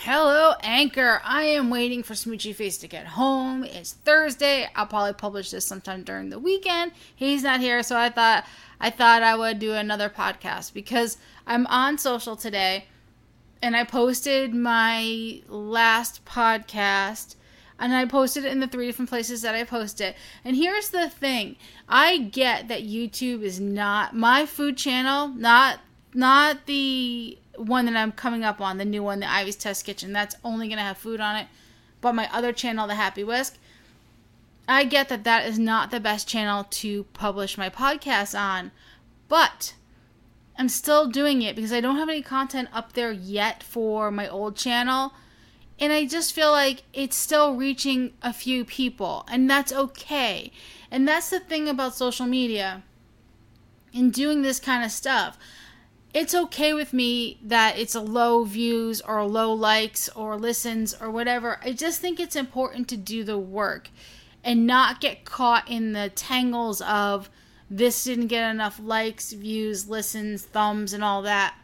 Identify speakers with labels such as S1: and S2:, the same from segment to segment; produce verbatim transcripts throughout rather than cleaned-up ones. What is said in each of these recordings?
S1: Hello, Anchor. I am waiting for Smoochy Face to get home. It's Thursday. I'll probably publish this sometime during the weekend. He's not here, so I thought I thought I would do another podcast because I'm on social today, and I posted my last podcast, and I posted it in the three different places that I posted. And here's the thing: I get that YouTube is not my food channel, not not the one that I'm coming up on, the new one, the Ivy's Test Kitchen. That's only going to have food on it. But my other channel, the Happy Whisk, I get that that is not the best channel to publish my podcast on. But I'm still doing it because I don't have any content up there yet for my old channel. And I just feel like it's still reaching a few people. And that's okay. And that's the thing about social media and doing this kind of stuff. It's okay with me that it's a low views or low likes or listens or whatever. I just think it's important to do the work and not get caught in the tangles of this didn't get enough likes, views, listens, thumbs, and all that.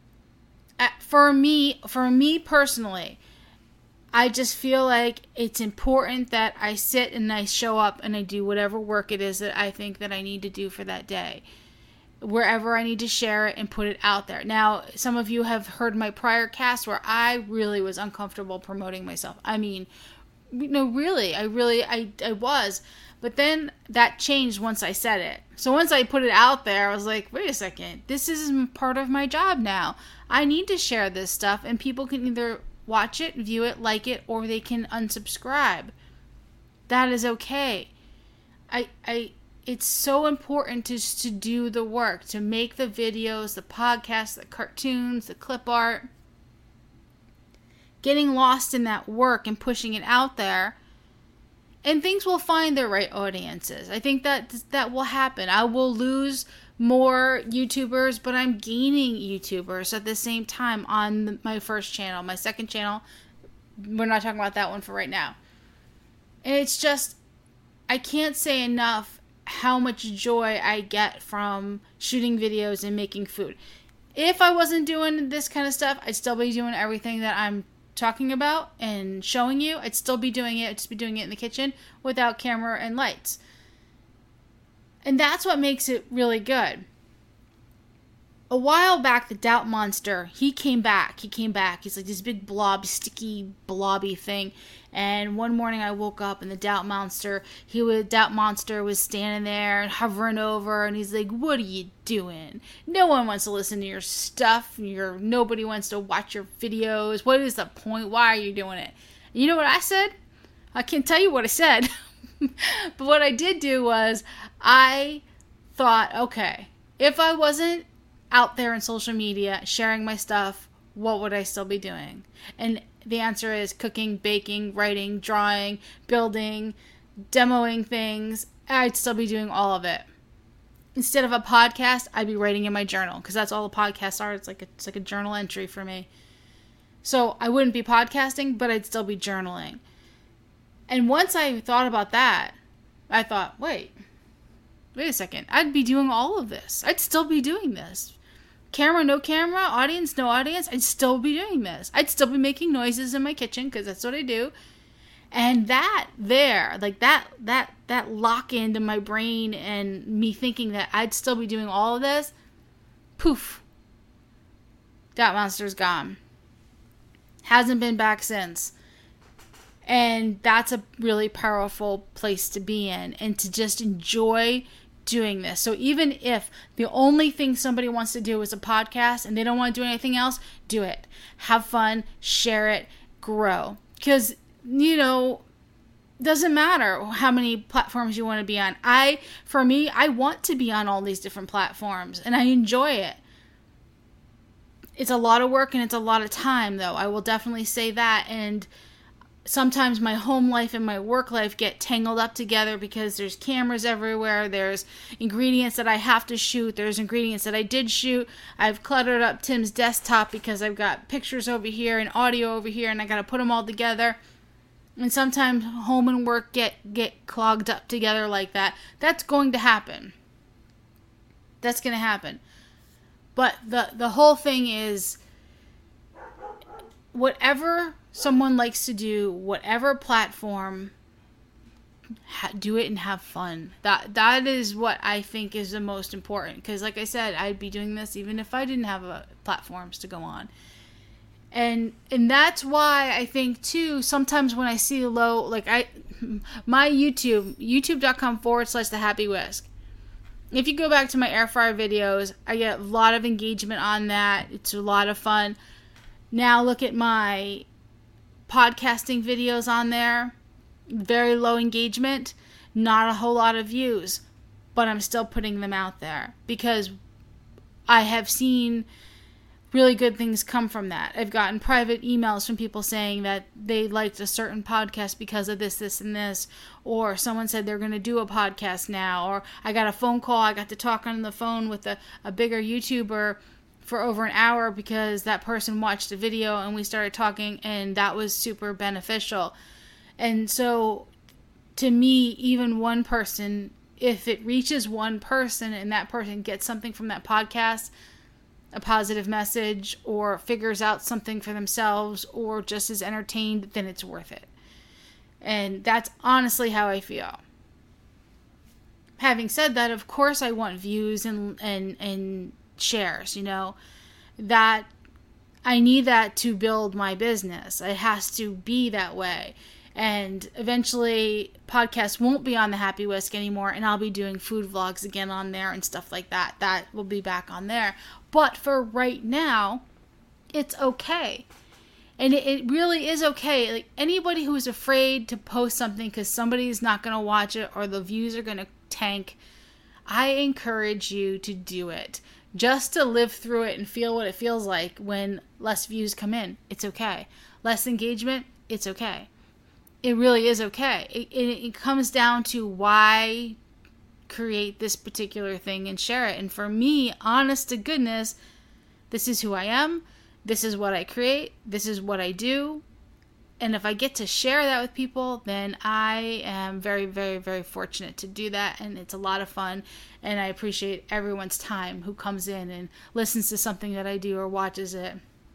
S1: For me, for me personally, I just feel like it's important that I sit and I show up and I do whatever work it is that I think that I need to do for that day, wherever I need to share it and put it out there. Now, some of you have heard my prior cast where I really was uncomfortable promoting myself. I mean, no, really, I really, I, I was. But then that changed once I said it. So once I put it out there, I was like, wait a second, this is part of my job now. I need to share this stuff, and people can either watch it, view it, like it, or they can unsubscribe. That is okay. I, I, It's so important to, to do the work, to make the videos, the podcasts, the cartoons, the clip art. Getting lost in that work and pushing it out there. And things will find their right audiences. I think that that will happen. I will lose more YouTubers, but I'm gaining YouTubers at the same time on my first channel. My second channel, we're not talking about that one for right now. And it's just, I can't say enough how much joy I get from shooting videos and making food. If I wasn't doing this kind of stuff, I'd still be doing everything that I'm talking about and showing you. I'd still be doing it. I'd just be doing it in the kitchen without camera and lights. And that's what makes it really good. A while back, the Doubt Monster, he came back. He came back. He's like this big blob, sticky, blobby thing. And one morning I woke up and the Doubt Monster, he was, Doubt Monster was standing there and hovering over, and he's like, what are you doing? No one wants to listen to your stuff. Your, nobody wants to watch your videos. What is the point? Why are you doing it? And you know what I said? I can't tell you what I said. But what I did do was I thought, okay, if I wasn't out there in social media sharing my stuff, what would I still be doing? And the answer is cooking, baking, writing, drawing, building, demoing things. I'd still be doing all of it. Instead of a podcast, I'd be writing in my journal, because that's all the podcasts are. It's like a, it's like a journal entry for me. So I wouldn't be podcasting, but I'd still be journaling. And once I thought about that, I thought, wait, wait a second. I'd be doing all of this. I'd still be doing this. Camera, no camera, audience, no audience, I'd still be doing this. I'd still be making noises in my kitchen, because that's what I do. And that there, like that, that, that lock into my brain and me thinking that I'd still be doing all of this, poof, Doubt Monster's gone. Hasn't been back since. And that's a really powerful place to be in, and to just enjoy doing this. So even if the only thing somebody wants to do is a podcast and they don't want to do anything else, do it. Have fun, share it, grow. Because, you know, doesn't matter how many platforms you want to be on. I, for me, I want to be on all these different platforms, and I enjoy it. It's a lot of work and it's a lot of time, though. I will definitely say that. And sometimes my home life and my work life get tangled up together because there's cameras everywhere. There's ingredients that I have to shoot. There's ingredients that I did shoot. I've cluttered up Tim's desktop because I've got pictures over here and audio over here, and I got to put them all together. And sometimes home and work get, get clogged up together like that. That's going to happen. That's going to happen. But the, the whole thing is, whatever someone likes to do, whatever platform, ha- do it and have fun. That that is what I think is the most important. Because like I said, I'd be doing this even if I didn't have uh, platforms to go on. And and that's why I think too, sometimes when I see low, like I, my YouTube, youtube.com forward slash the Happy Whisk. If you go back to my air fryer videos, I get a lot of engagement on that. It's a lot of fun. Now look at my podcasting videos on there. Very low engagement, not a whole lot of views, but I'm still putting them out there because I have seen really good things come from that. I've gotten private emails from people saying that they liked a certain podcast because of this, this, and this, or someone said they're going to do a podcast now, or I got a phone call, I got to talk on the phone with a, a bigger YouTuber for over an hour because that person watched a video and we started talking, and that was super beneficial. And so, to me, even one person, if it reaches one person and that person gets something from that podcast, a positive message, or figures out something for themselves, or just is entertained, then it's worth it. And that's honestly how I feel. Having said that, of course I want views and and, and shares, you know. That I need that to build my business. It has to be that way. And eventually, podcasts won't be on the Happy Whisk anymore, and I'll be doing food vlogs again on there and stuff like that. That will be back on there. But for right now, it's okay. And it, it really is okay. Like, anybody who's afraid to post something because somebody's not going to watch it or the views are going to tank, I encourage you to do it. Just to live through it and feel what it feels like when less views come in. It's okay. Less engagement, it's okay. It really is okay. It, it, it comes down to why create this particular thing and share it. And for me, honest to goodness, this is who I am. This is what I create. This is what I do. And if I get to share that with people, then I am very, very, very fortunate to do that. And it's a lot of fun. And I appreciate everyone's time who comes in and listens to something that I do or watches it.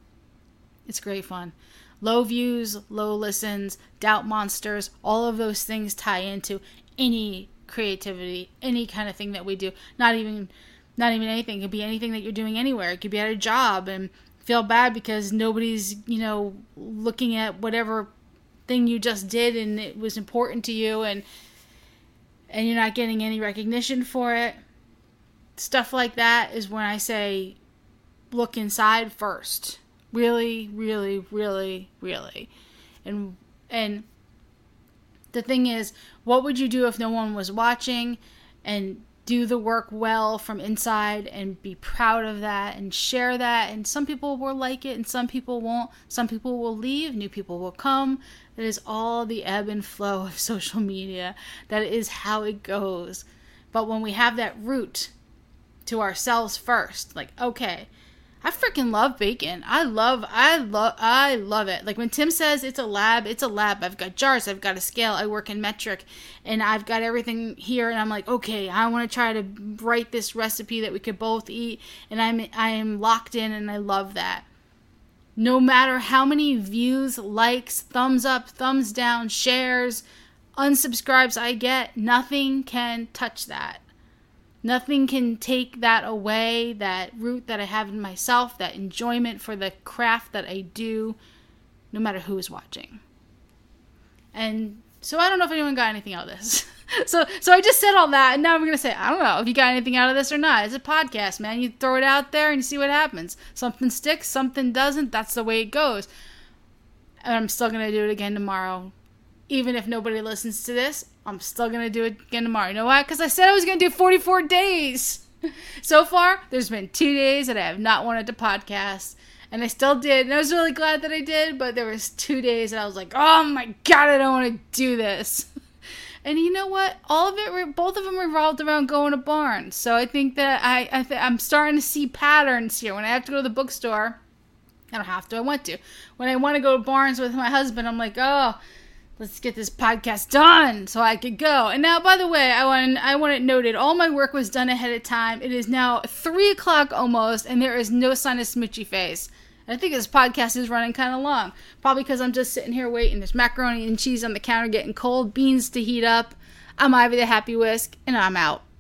S1: It's great fun. Low views, low listens, doubt monsters, all of those things tie into any creativity, any kind of thing that we do. Not even not even anything. It could be anything that you're doing anywhere. It could be at a job and feel bad because nobody's, you know, looking at whatever thing you just did and it was important to you and and you're not getting any recognition for it. Stuff like that is when I say look inside first. Really, really, really, really. And and the thing is, what would you do if no one was watching? And do the work well from inside and be proud of that and share that. And some people will like it and some people won't. Some people will leave. New people will come. That is all the ebb and flow of social media. That is how it goes. But when we have that root to ourselves first, like, okay, I freaking love bacon. I love, I love, I love it. Like when Tim says it's a lab, it's a lab. I've got jars, I've got a scale, I work in metric, and I've got everything here. And I'm like, okay, I want to try to write this recipe that we could both eat. And I'm, I am locked in, and I love that. No matter how many views, likes, thumbs up, thumbs down, shares, unsubscribes I get, nothing can touch that. Nothing can take that away, that root that I have in myself, that enjoyment for the craft that I do, no matter who is watching. And so I don't know if anyone got anything out of this. so so I just said all that, and now I'm going to say, I don't know if you got anything out of this or not. It's a podcast, man. You throw it out there and you see what happens. Something sticks, something doesn't. That's the way it goes. And I'm still going to do it again tomorrow. Even if nobody listens to this, I'm still going to do it again tomorrow. You know why? Because I said I was going to do forty-four days. So far, there's been two days that I have not wanted to podcast. And I still did. And I was really glad that I did. But there was two days that I was like, oh my God, I don't want to do this. And you know what? All of it, both of them revolved around going to Barnes. So I think that I, I th- I'm starting to see patterns here. When I have to go to the bookstore, I don't have to, I want to. When I want to go to Barnes with my husband, I'm like, oh, let's get this podcast done so I could go. And now, by the way, I want I want it noted, all my work was done ahead of time. It is now three o'clock almost, and there is no sign of smoochy face. I think this podcast is running kind of long. Probably because I'm just sitting here waiting. There's macaroni and cheese on the counter getting cold, beans to heat up. I'm Ivy the Happy Whisk, and I'm out.